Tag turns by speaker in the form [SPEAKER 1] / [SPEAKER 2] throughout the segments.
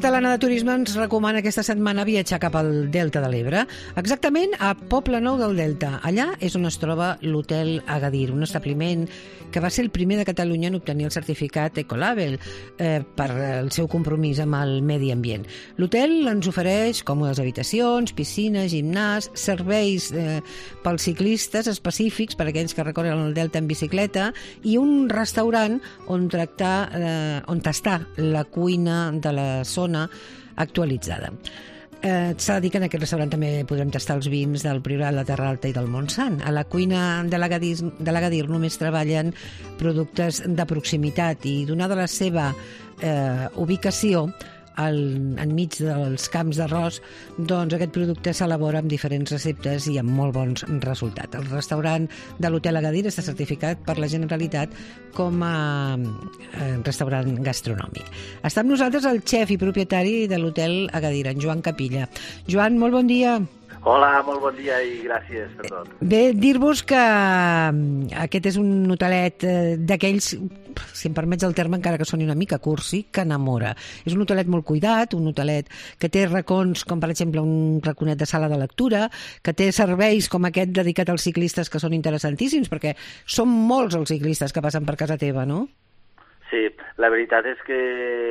[SPEAKER 1] Catalana de Turisme ens recomana aquesta setmana viatjar cap al Delta de l'Ebre, exactament a Poble Nou del Delta. Allà és on es troba l'Hotel Agadir, un establiment que va ser el primer de Catalunya en obtenir el certificat Ecolabel per el seu compromís amb el medi ambient. L'hotel ens ofereix còmodes habitacions, piscines, gimnàs, serveis pels ciclistes específics per a aquells que recorren el Delta en bicicleta i un restaurant on tastar la cuina de la zona actualitzada. S'ha de dir que en aquest restaurant també podrem tastar els vins del Priorat, la Terra Alta i del Montsant. A la cuina de l'Agadir només treballen productes de proximitat i donada la seva ubicació enmig dels camps d'arròs, doncs aquest producte s'elabora amb diferents receptes i amb molt bons resultats. El restaurant de l'Hotel Agadir està certificat per la Generalitat com a restaurant gastronòmic. Està amb nosaltres el xef i propietari de l'Hotel Agadir, en Joan Capilla. Joan, molt bon dia.
[SPEAKER 2] Hola, molt bon dia i gràcies per tot.
[SPEAKER 1] Bé, dir-vos que aquest és un hotelet d'aquells, si em permets el terme, encara que soni una mica cursi, que enamora. És un hotelet molt cuidat, un hotelet que té racons com, per exemple, un raconet de sala de lectura, que té serveis com aquest dedicat als ciclistes que són interessantíssims, perquè són molts els ciclistes que passen per casa teva, no?
[SPEAKER 2] Sí, la veritat és que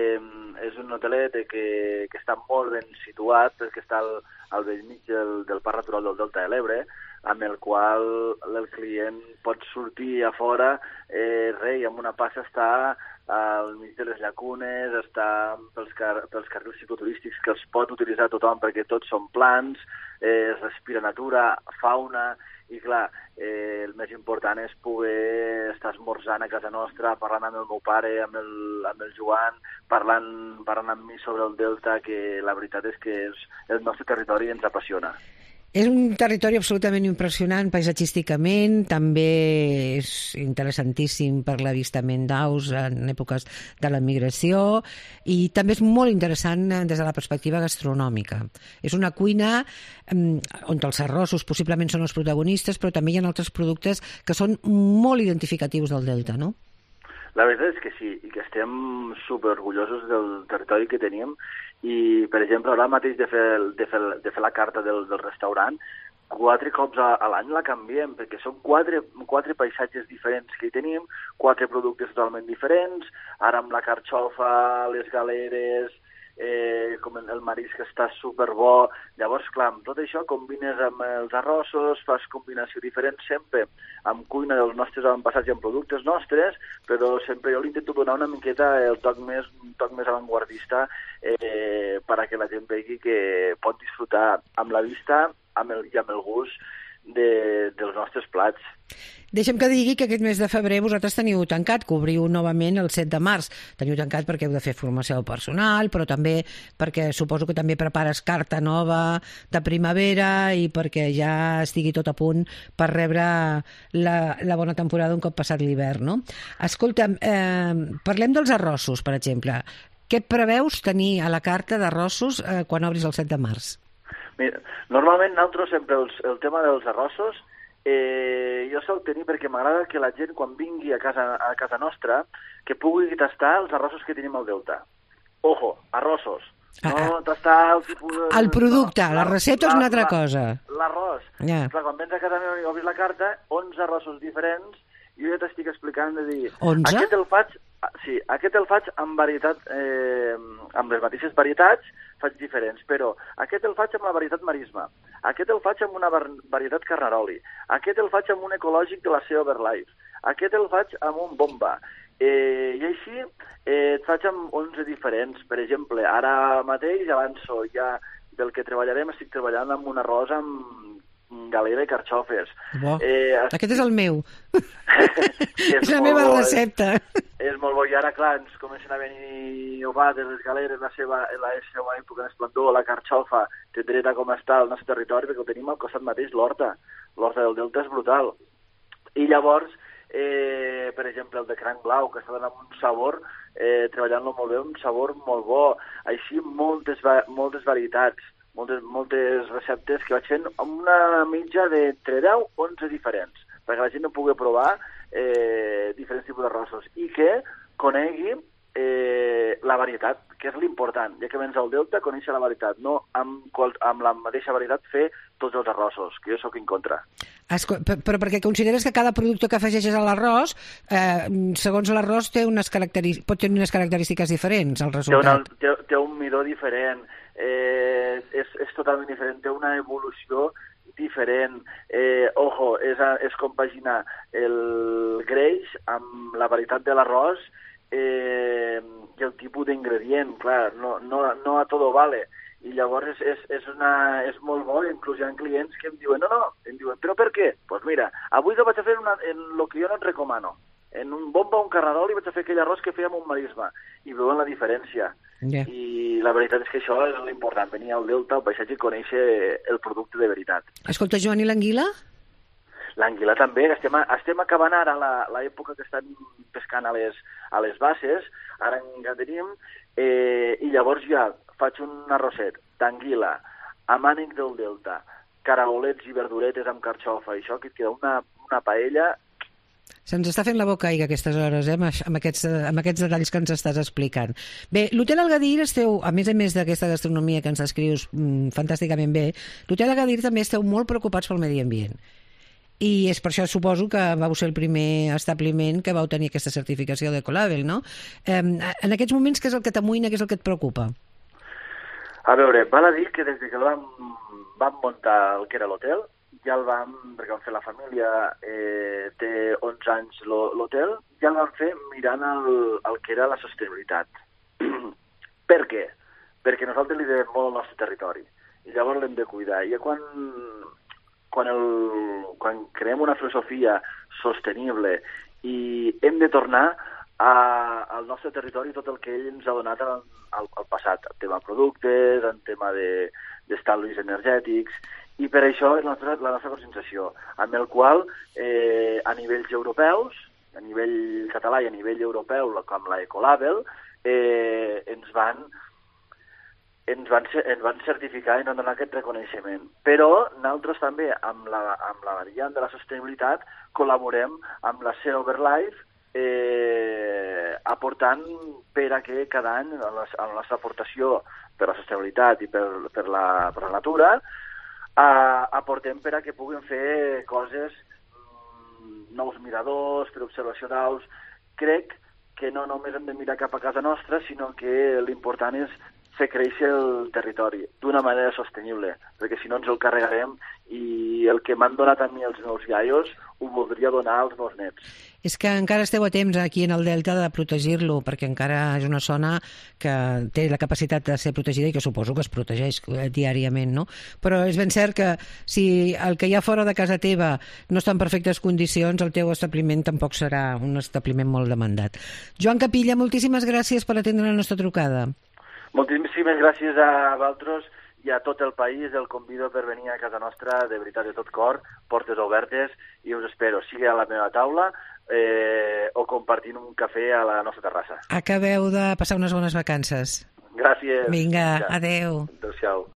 [SPEAKER 2] és un hotelet que està molt ben situat, perquè està al bell mig del Parc Natural del Delta de l'Ebre, amb el qual el client pot sortir a fora i amb una passa està al mig de les llacunes, està pels carrils cicloturístics que els pot utilitzar tothom perquè tots són plans, es respira natura, fauna, i clar, el més important és poder estar esmorzant a casa nostra, parlant amb el meu pare, amb el Joan, parlant amb mi sobre el Delta, que la veritat és que el nostre territori ens apassiona.
[SPEAKER 1] És un territori absolutament impressionant paisatgísticament, també és interessantíssim per l'avistament d'aus en èpoques de la migració i també és molt interessant des de la perspectiva gastronòmica. És una cuina on els arrossos possiblement són els protagonistes, però també hi ha altres productes que són molt identificatius del Delta, no?
[SPEAKER 2] La veritat és que sí, i que estem superorgullosos del territori que tenim i, per exemple, ara mateix de fer la carta del restaurant, 4 cops a l'any la canviem, perquè són 4 paisatges diferents que hi tenim, 4 productes totalment diferents, ara amb la carxofa, les galeres, com el marisc que està superbo. Llavors, clar, amb tot això combines amb els arrossos, fas combinació diferent sempre amb cuina dels nostres avantpassats i amb productes nostres, però sempre jo li intento donar una miqueta el toc més avantguardista perquè la gent vegi que pot disfrutar amb la vista i amb el gust dels nostres plats.
[SPEAKER 1] Deixa'm que digui que aquest mes de febrer vosaltres teniu tancat, que obriu novament el 7 de març. Teniu tancat perquè heu de fer formació personal, però també perquè suposo que també prepares carta nova de primavera i perquè ja estigui tot a punt per rebre la bona temporada un cop passat l'hivern, no? Escolta'm, parlem dels arrossos, per exemple. Què preveus tenir a la carta d'arrossos quan obris el 7 de març?
[SPEAKER 2] Mira, normalment nosaltres sempre el tema dels arrossos jo sol tenir perquè m'agrada que la gent quan vingui a casa nostra que pugui tastar els arrossos que tenim al Delta. Ojo, arrossos. No tastar el tipus...
[SPEAKER 1] El producte, la recepta és una altra cosa.
[SPEAKER 2] L'arròs. Yeah. Clar, quan vens a casa meva i obris la carta, 11 arrossos diferents, jo ja t'estic explicant de dir...
[SPEAKER 1] 11?
[SPEAKER 2] Aquest el faig amb varietat, amb les mateixes varietats, faig diferents, però aquest el faig amb la varietat marisma, aquest el faig amb una varietat carnaroli, aquest el faig amb un ecològic de la Sea Overlife, aquest el faig amb un bomba, i així et faig amb 11 diferents. Per exemple, ara mateix avanço ja del que treballarem, estic treballant amb un arròs amb galera i carxofes.
[SPEAKER 1] Aquest és el meu. És la meva recepta.
[SPEAKER 2] És molt bo, i ara, clar, ens comencen a venir ovades, les galeres, la seva època d'esplendor, la carxofa, tendreta com està al nostre territori, perquè ho tenim al costat mateix, l'horta. L'horta del Delta és brutal. I llavors, per exemple, el de cranc blau, que està donant un sabor, treballant-lo molt bé, un sabor molt bo. Així, moltes varietats, moltes receptes que vaig fent amb una mitja d'entre 10 o 11 diferents, perquè la gent no pugui provar diferents tipus d'arrossos i que conegui la varietat, que és l'important. Ja que vens al Delta, conèixer la varietat, no amb la mateixa varietat fer tots els arrossos, que jo sóc en contra.
[SPEAKER 1] Però perquè consideres que cada producte que afegeixes a l'arròs, segons l'arròs, pot tenir unes característiques diferents, el resultat.
[SPEAKER 2] Té un midó diferent, és totalment diferent, té una evolució diferent. És compaginar el greix amb la varietat de l'arròs i el tipus d'ingredient, clar, no a todo vale. I llavors és molt bo, inclús hi ha clients que em diuen, em diuen, però per què? Doncs pues mira, avui lo vaig a fer en el que jo no et recomano. En un bomba o un carrerol i vaig a fer aquell arròs que fèiem un marisme. I veuen la diferència.
[SPEAKER 1] Yeah.
[SPEAKER 2] I la veritat és que això és l'important, venir al Delta, al paisatge, i conèixer el producte de veritat.
[SPEAKER 1] Escolta, Joan, i l'anguila?
[SPEAKER 2] L'anguila també, estem acabant ara l'època que estan pescant a les basses, ara encara tenim, i llavors ja faig un arrosset d'anguila, amb ànec del Delta, caragolets i verduretes amb carxofa, i això que et queda una paella.
[SPEAKER 1] Se'ns està fent la boca aigua a aquestes hores, amb aquests detalls que ens estàs explicant. Bé, l'Hotel Agadir esteu, a més d'aquesta gastronomia que ens descrius fantàsticament bé, l'Hotel Agadir també esteu molt preocupats pel medi ambient. I és per això, suposo, que vau ser el primer establiment que vau tenir aquesta certificació d'Ecolabel, no? En aquests moments, què és el que t'amoïna, què és el que et preocupa?
[SPEAKER 2] A veure, val a dir que des que vam muntar el que era l'hotel, ja perquè vam fer la família, té 11 anys l'hotel, ja el vam fer mirant el que era la sostenibilitat. Per què? Perquè nosaltres li devem molt al nostre territori, i llavors l'hem de cuidar. I quan creem una filosofia sostenible i hem de tornar al nostre territori tot el que ell ens ha donat al passat, en tema productes, en tema d'estalvis energètics, i per això és la nostra conscienciació, amb el qual a nivells europeus, a nivell català i a nivell europeu, com la Ecolabel, ens van certificar i ens van donar aquest reconeixement. Però nosaltres també, amb la variant de la sostenibilitat, col·laborem amb la Silver Life, aportant per a que cada any, a la nostra aportació per la sostenibilitat i per la natura, aportem per a que puguin fer coses, nous miradors, per observació d'aus. Crec que no només hem de mirar cap a casa nostra, sinó que l'important és fer créixer el territori d'una manera sostenible, perquè si no ens el carregarem i el que m'han donat a mi els meus iaios ho voldria donar als meus nets.
[SPEAKER 1] És que encara esteu a temps aquí en el Delta de protegir-lo, perquè encara és una zona que té la capacitat de ser protegida i que suposo que es protegeix diàriament, no? Però és ben cert que si el que hi ha fora de casa teva no està en perfectes condicions, el teu establiment tampoc serà un establiment molt demandat. Joan Capilla, moltíssimes gràcies per atendre la nostra trucada.
[SPEAKER 2] Moltíssimes gràcies a vosaltres i a tot el país. El convido per venir a casa nostra, de veritat, de tot cor, portes obertes, i us espero, sigui a la meva taula o compartint un cafè a la nostra terrassa.
[SPEAKER 1] Acabeu de passar unes bones vacances.
[SPEAKER 2] Gràcies.
[SPEAKER 1] Vinga, adeu.
[SPEAKER 2] Adéu-siau.